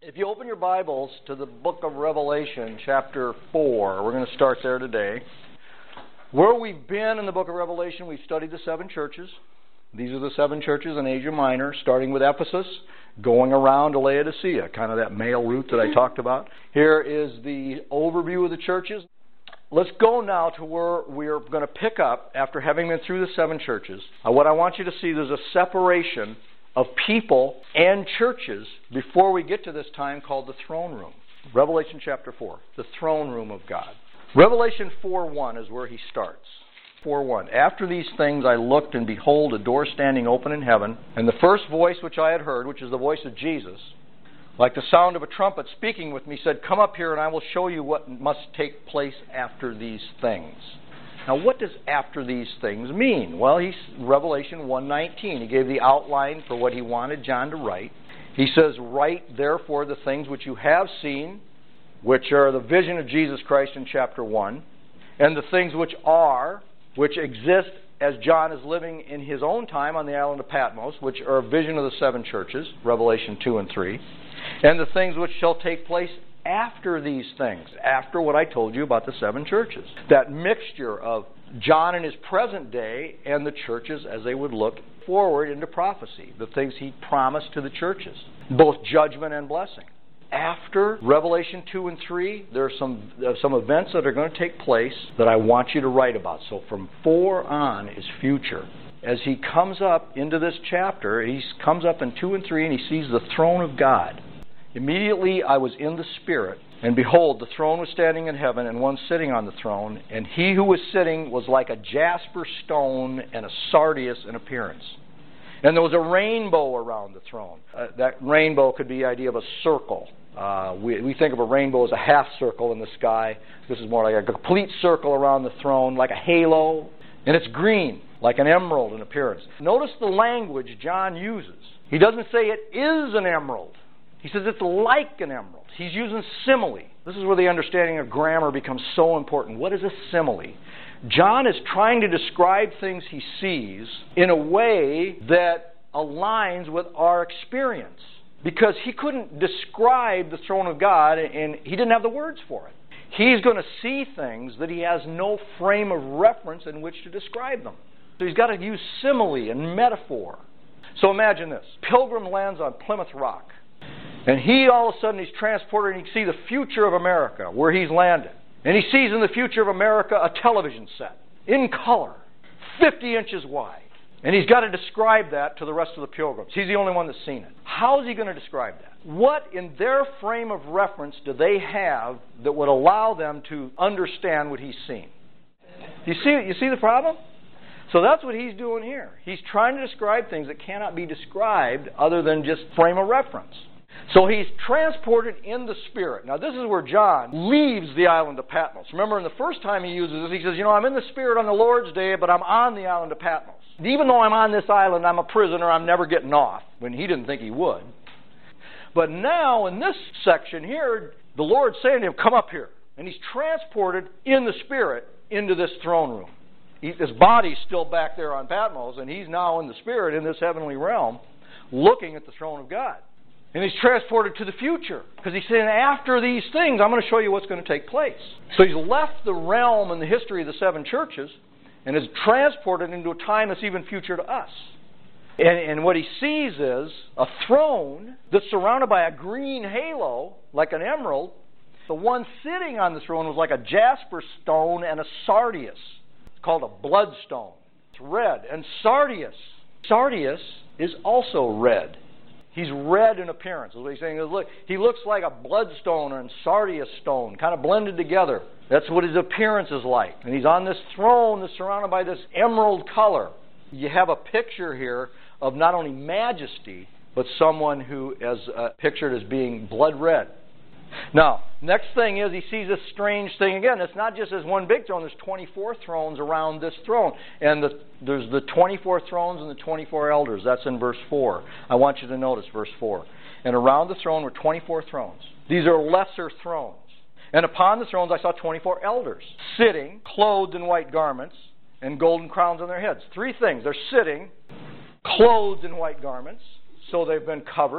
If you open your Bibles to the book of Revelation, chapter 4, we're going to start there today. Where we've been in the book of Revelation, we've studied the seven churches. These are the seven churches in Asia Minor, starting with Ephesus, going around to Laodicea, kind of that male route that I talked about. Here is the overview of the churches. Let's go now to where we're going to pick up after having been through the seven churches. What I want you to see, there's a separation of people and churches before we get to this time called the throne room. Revelation chapter 4, the throne room of God. Revelation 4:1 is where he starts. 4:1. After these things I looked, and behold, a door standing open in heaven, and the first voice which I had heard, which is the voice of Jesus, like the sound of a trumpet speaking with me, said, "Come up here, and I will show you what must take place after these things." Now, what does after these things mean? Well, Revelation 1:19. He gave the outline for what he wanted John to write. He says, "Write therefore the things which you have seen, which are the vision of Jesus Christ in chapter 1, and the things which exist as John is living in his own time on the island of Patmos, which are a vision of the seven churches, Revelation 2 and 3, and the things which shall take place after these things, after what I told you about the seven churches." That mixture of John in his present day and the churches as they would look forward into prophecy, the things he promised to the churches, both judgment and blessing. After Revelation 2 and 3, there are some events that are going to take place that I want you to write about. So from 4 on is future. As he comes up into this chapter, he comes up in 2 and 3 and he sees the throne of God. Immediately I was in the Spirit, and behold, the throne was standing in heaven, and one sitting on the throne, and he who was sitting was like a jasper stone and a sardius in appearance. And there was a rainbow around the throne. That rainbow could be the idea of a circle. We think of a rainbow as a half circle in the sky. This is more like a complete circle around the throne, like a halo. And it's green, like an emerald in appearance. Notice the language John uses. He doesn't say it is an emerald. He says it's like an emerald. He's using simile. This is where the understanding of grammar becomes so important. What is a simile? John is trying to describe things he sees in a way that aligns with our experience. Because he couldn't describe the throne of God and he didn't have the words for it. He's going to see things that he has no frame of reference in which to describe them. So he's got to use simile and metaphor. So imagine this. Pilgrim lands on Plymouth Rock. And he all of a sudden he's transported and he can see the future of America where he's landed. And he sees in the future of America a television set in color, 50 inches wide. And he's got to describe that to the rest of the pilgrims. He's the only one that's seen it. How is he going to describe that? What in their frame of reference do they have that would allow them to understand what he's seen? You see the problem? So that's what he's doing here. He's trying to describe things that cannot be described other than just frame of reference. So he's transported in the Spirit. Now this is where John leaves the island of Patmos. Remember, in the first time he uses this, he says, I'm in the Spirit on the Lord's day, but I'm on the island of Patmos. Even though I'm on this island, I'm a prisoner, I'm never getting off. When he didn't think he would. But now, in this section here, the Lord's saying to him, "Come up here." And he's transported in the Spirit into this throne room. His body's still back there on Patmos, and he's now in the Spirit in this heavenly realm, looking at the throne of God. And he's transported to the future, because he's saying, after these things, I'm going to show you what's going to take place. So he's left the realm and the history of the seven churches, and is transported into a time that's even future to us. And what he sees is a throne that's surrounded by a green halo, like an emerald. The one sitting on the throne was like a jasper stone and a sardius. It's called a bloodstone. It's red. And sardius is also red. He's red in appearance. That's what he's saying. Look, he looks like a bloodstone and sardius stone, kind of blended together. That's what his appearance is like. And he's on this throne that's surrounded by this emerald color. You have a picture here of not only majesty, but someone who is pictured as being blood red. Now, next thing is he sees this strange thing again. It's not just as one big throne. There's 24 thrones around this throne. And there's the 24 thrones and the 24 elders. That's in verse 4. I want you to notice verse 4. And around the throne were 24 thrones. These are lesser thrones. And upon the thrones I saw 24 elders sitting, clothed in white garments, and golden crowns on their heads. Three things. They're sitting, clothed in white garments, so they've been covered.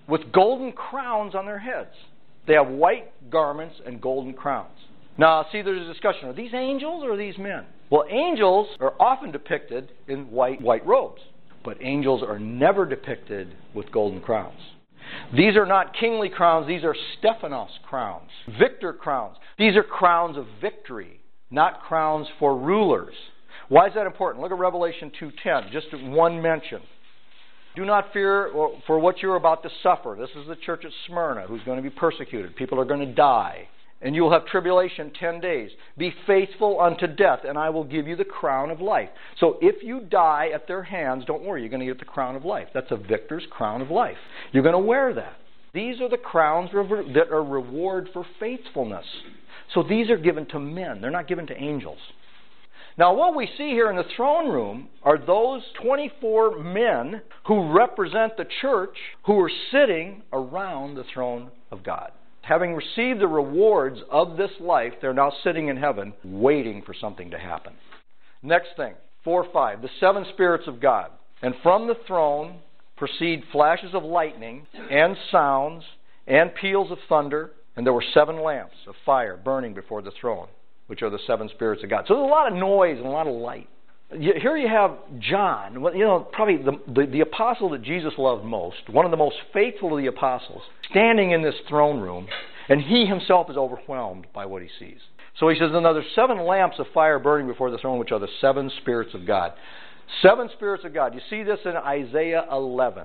with golden crowns on their heads. They have white garments and golden crowns. Now, see, there's a discussion. Are these angels or are these men? Well, angels are often depicted in white robes, but angels are never depicted with golden crowns. These are not kingly crowns. These are Stephanos crowns, victor crowns. These are crowns of victory, not crowns for rulers. Why is that important? Look at Revelation 2:10, just one mention. Do not fear for what you're about to suffer. This is the church at Smyrna who's going to be persecuted. People are going to die. And you will have tribulation 10 days. Be faithful unto death, and I will give you the crown of life. So if you die at their hands, don't worry, you're going to get the crown of life. That's a victor's crown of life. You're going to wear that. These are the crowns that are reward for faithfulness. So these are given to men. They're not given to angels. Now what we see here in the throne room are those 24 men who represent the church who are sitting around the throne of God. Having received the rewards of this life, they're now sitting in heaven waiting for something to happen. Next thing, 4:5, the seven spirits of God. And from the throne proceed flashes of lightning and sounds and peals of thunder. And there were 7 lamps of fire burning before the throne, which are the 7 spirits of God. So there's a lot of noise and a lot of light. Here you have John, probably the apostle that Jesus loved most, one of the most faithful of the apostles, standing in this throne room, and he himself is overwhelmed by what he sees. So he says, and there are 7 lamps of fire burning before the throne, which are the 7 spirits of God. 7 spirits of God. You see this in Isaiah 11,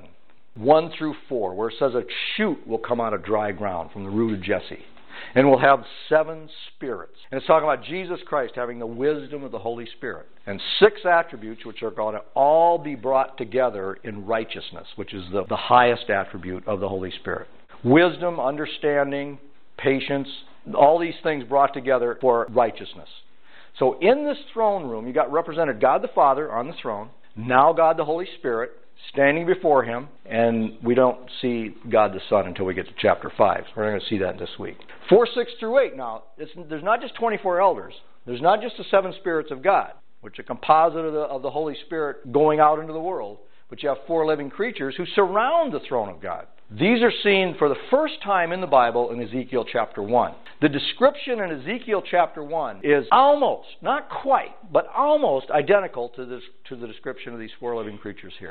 1-4, where it says a shoot will come out of dry ground from the root of Jesse. And we'll have 7 spirits. And it's talking about Jesus Christ having the wisdom of the Holy Spirit. And 6 attributes which are going to all be brought together in righteousness, which is the highest attribute of the Holy Spirit. Wisdom, understanding, patience, all these things brought together for righteousness. So in this throne room, you got represented God the Father on the throne, now God the Holy Spirit, standing before him, and we don't see God the Son until we get to chapter 5. So we're going to see that this week. 4:6-8. Now, there's not just 24 elders. There's not just the 7 spirits of God, which are a composite of the Holy Spirit going out into the world, but you have 4 living creatures who surround the throne of God. These are seen for the first time in the Bible in Ezekiel chapter 1. The description in Ezekiel chapter 1 is almost, not quite, but almost identical to the description of these 4 living creatures here.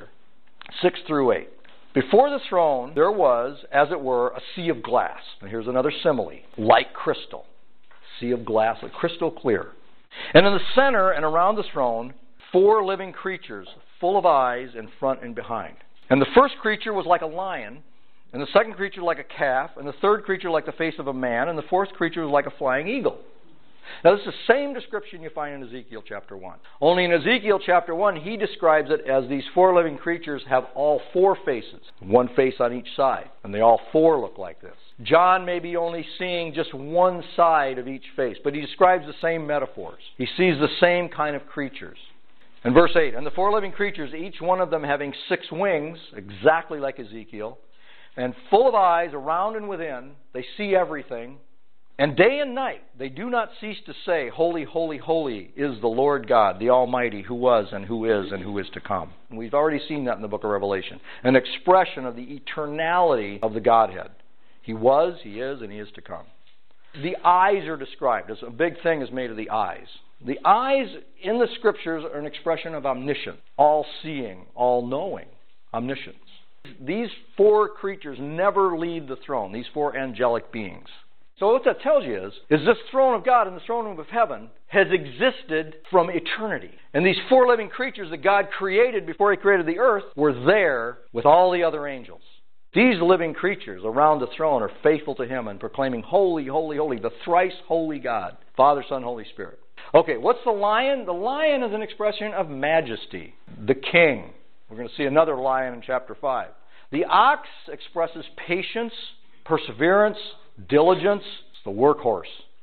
6-8. Before the throne there was, as it were, a sea of glass. And here's another simile. Like crystal. Sea of glass, like crystal clear. And in the center and around the throne, 4 living creatures, full of eyes in front and behind. And the first creature was like a lion, and the second creature like a calf, and the third creature like the face of a man, and the fourth creature was like a flying eagle. Now, this is the same description you find in Ezekiel chapter 1. Only in Ezekiel chapter 1, he describes it as these 4 living creatures have all 4 faces, 1 face on each side, and they all 4 look like this. John may be only seeing just one side of each face, but he describes the same metaphors. He sees the same kind of creatures. In verse 8, and the 4 living creatures, each one of them having 6 wings, exactly like Ezekiel, and full of eyes around and within, they see everything. And day and night they do not cease to say, Holy, holy, holy is the Lord God, the Almighty, who was and who is to come. And we've already seen that in the book of Revelation. An expression of the eternality of the Godhead. He was, he is, and he is to come. The eyes are described. A big thing is made of the eyes. The eyes in the Scriptures are an expression of omniscience, all-seeing, all-knowing, omniscience. These 4 creatures never leave the throne, these 4 angelic beings. So what that tells you is this throne of God in the throne room of heaven has existed from eternity. And these 4 living creatures that God created before he created the earth were there with all the other angels. These living creatures around the throne are faithful to him and proclaiming, Holy, holy, holy, the thrice holy God, Father, Son, Holy Spirit. Okay, what's the lion? The lion is an expression of majesty, the king. We're going to see another lion in chapter 5. The ox expresses patience, perseverance, diligence. It's the workhorse.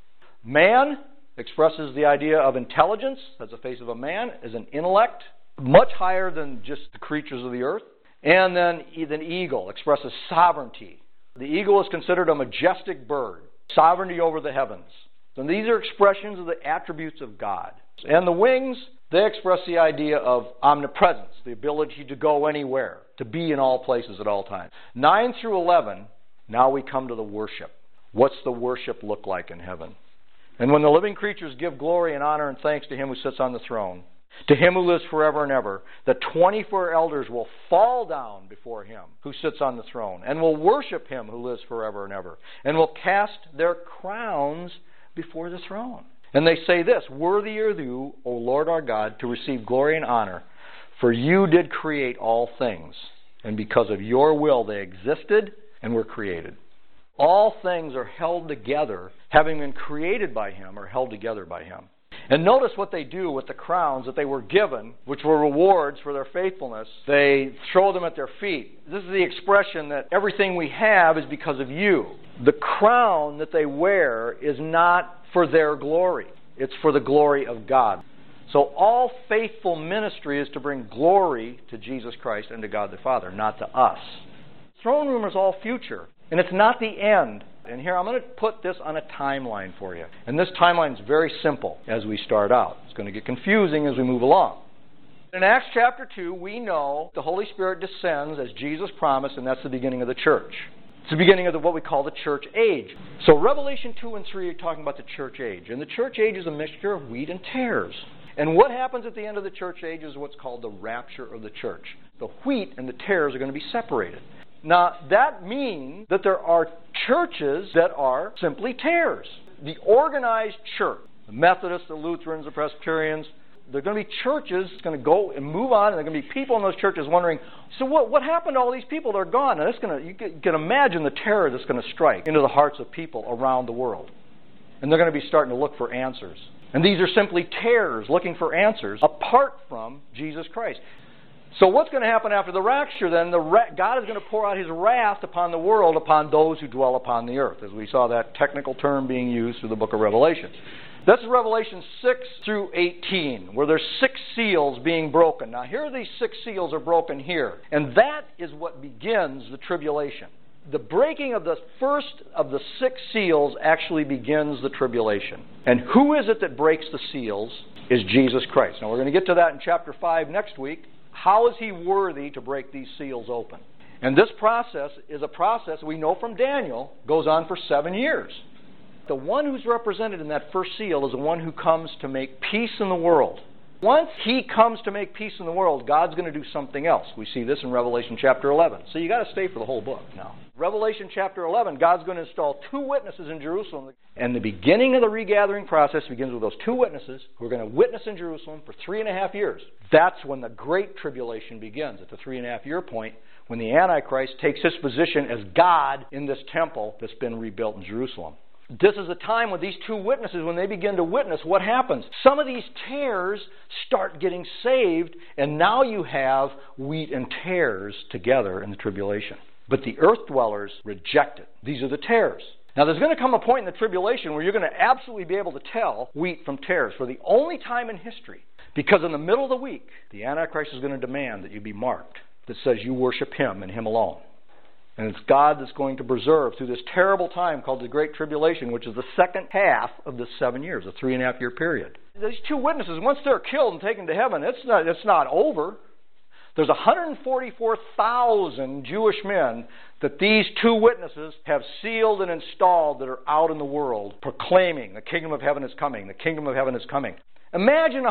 Man expresses the idea of intelligence. That's the face of a man, as an intellect, much higher than just the creatures of the earth. And then the eagle expresses sovereignty. The eagle is considered a majestic bird, sovereignty over the heavens. And these are expressions of the attributes of God. And the wings, they express the idea of omnipresence, the ability to go anywhere. to be in all places at all times. 9 through 11, now we come to the worship. What's the worship look like in heaven? And when the living creatures give glory and honor and thanks to Him who sits on the throne, to Him who lives forever and ever, the 24 elders will fall down before Him who sits on the throne and will worship Him who lives forever and ever, and will cast their crowns before the throne. And they say this, "Worthy are you, O Lord our God, to receive glory and honor, for you did create all things, and because of your will they existed and were created." All things are held together, having been created by Him, or held together by Him. And notice what they do with the crowns that they were given, which were rewards for their faithfulness. They throw them at their feet. This is the expression that everything we have is because of you. The crown that they wear is not for their glory. It's for the glory of God. So all faithful ministry is to bring glory to Jesus Christ and to God the Father, not to us. Throne room is all future, and it's not the end. And here I'm going to put this on a timeline for you. And this timeline is very simple as we start out. It's going to get confusing as we move along. In Acts chapter 2, we know the Holy Spirit descends as Jesus promised, and that's the beginning of the church. It's the beginning of what we call the church age. So Revelation 2 and 3 are talking about the church age. And the church age is a mixture of wheat and tares. And what happens at the end of the church age is what's called the rapture of the church. The wheat and the tares are going to be separated. Now, that means that there are churches that are simply tares. The organized church, the Methodists, the Lutherans, the Presbyterians, there are going to be churches that's going to go and move on, and there are going to be people in those churches wondering, so what happened to all these people? They're gone. And you can imagine the terror that's going to strike into the hearts of people around the world. And they're going to be starting to look for answers. And these are simply tares looking for answers apart from Jesus Christ. So what's going to happen after the rapture then? God is going to pour out His wrath upon the world, upon those who dwell upon the earth, as we saw that technical term being used through the book of Revelation. This is Revelation 6 through 18, where there's 6 seals being broken. Now here these 6 seals are broken here, and that is what begins the tribulation. The breaking of the first of the 6 seals actually begins the tribulation. And who is it that breaks the seals? Is Jesus Christ. Now we're going to get to that in chapter 5 next week. How is He worthy to break these seals open? And this process is a process we know from Daniel goes on for 7 years. The one who's represented in that first seal is the one who comes to make peace in the world. Once He comes to make peace in the world, God's going to do something else. We see this in Revelation chapter 11. So you've got to stay for the whole book now. Revelation chapter 11, God's going to install 2 witnesses in Jerusalem. And the beginning of the regathering process begins with those 2 witnesses who are going to witness in Jerusalem for 3.5 years. That's when the Great Tribulation begins, at the 3.5 year point, when the Antichrist takes his position as God in this temple that's been rebuilt in Jerusalem. This is a time when these 2 witnesses, when they begin to witness, what happens? Some of these tares start getting saved, and now you have wheat and tares together in the tribulation. But the earth dwellers reject it. These are the tares. Now there's going to come a point in the tribulation where you're going to absolutely be able to tell wheat from tares for the only time in history. Because in the middle of the week, the Antichrist is going to demand that you be marked that says you worship Him and Him alone. And it's God that's going to preserve through this terrible time called the Great Tribulation, which is the second half of the 7 years, a 3.5 year period. These 2 witnesses, once they're killed and taken to heaven, it's not over. There's 144,000 Jewish men that these 2 witnesses have sealed and installed that are out in the world proclaiming the kingdom of heaven is coming, the kingdom of heaven is coming. Imagine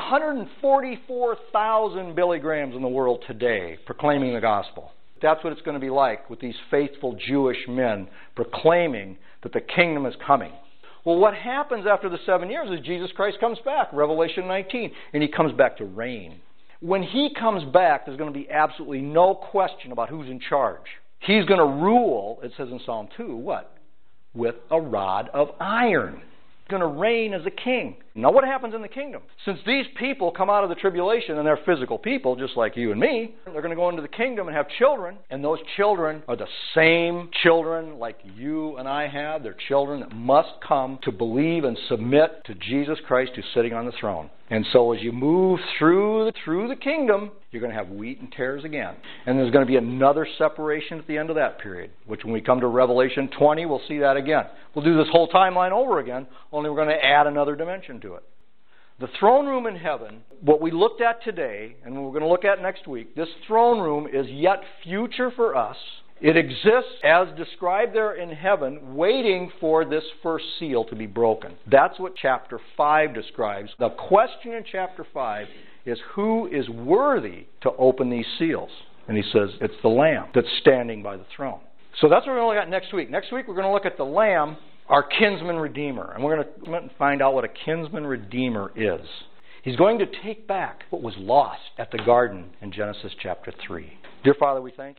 144,000 Billy Grahams in the world today proclaiming the gospel. That's what it's going to be like with these faithful Jewish men proclaiming that the kingdom is coming. Well, what happens after the 7 years is Jesus Christ comes back, Revelation 19, and He comes back to reign. When He comes back, there's going to be absolutely no question about who's in charge. He's going to rule, it says in Psalm 2, what? With a rod of iron. He's going to reign as a king. Now what happens in the kingdom? Since these people come out of the tribulation and they're physical people, just like you and me, they're going to go into the kingdom and have children, and those children are the same children like you and I have. They're children that must come to believe and submit to Jesus Christ who's sitting on the throne. And so as you move through the kingdom, you're going to have wheat and tares again. And there's going to be another separation at the end of that period, which when we come to Revelation 20, we'll see that again. We'll do this whole timeline over again, only we're going to add another dimension to it. The throne room in heaven, what we looked at today, and what we're going to look at next week, this throne room is yet future for us. It exists as described there in heaven, waiting for this first seal to be broken. That's what chapter 5 describes. The question in chapter 5 is who is worthy to open these seals? And he says it's the Lamb that's standing by the throne. So that's what we're going to look at next week. Next week we're going to look at the Lamb, our kinsman redeemer. And we're going to find out what a kinsman redeemer is. He's going to take back what was lost at the garden in Genesis chapter 3. Dear Father, we thank you.